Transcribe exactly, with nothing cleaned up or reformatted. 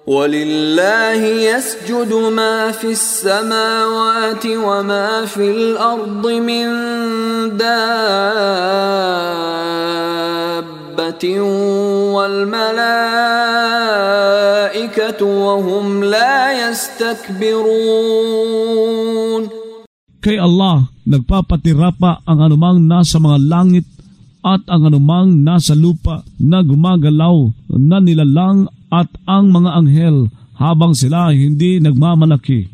وَلِلَّهِ يَسْجُدُ مَا فِي السَّمَاوَاتِ وَمَا فِي الْأَرْضِ مِنْ دَابَّةٍ وَالْمَلَائِكَةُ وَهُمْ لَا يَسْتَكْبِرُونَ. Kay Allah, nagpapatirapa ang anumang nasa mga langit at ang anumang nasa lupa na gumagalaw na nilalang at ang mga anghel habang sila hindi nagmamalaki.